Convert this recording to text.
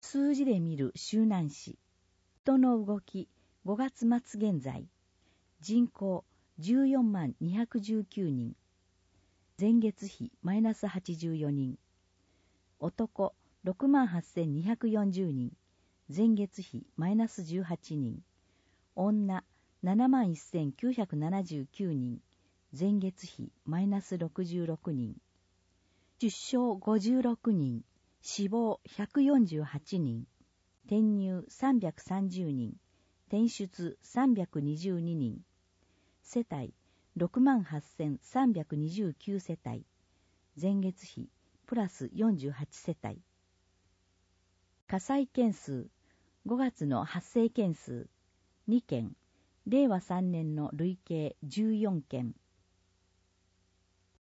数字で見る周南市。人の動き5月末現在。人口14万219人。前月比マイナス84人。男6万8240人。前月比マイナス18人。女7万1979人。前月比マイナス66人。出生56人。死亡148人。転入330人。転出322人。世帯6万8329世帯。前月比プラス48世帯。火災件数5月の発生件数2件。令和3年の累計14件。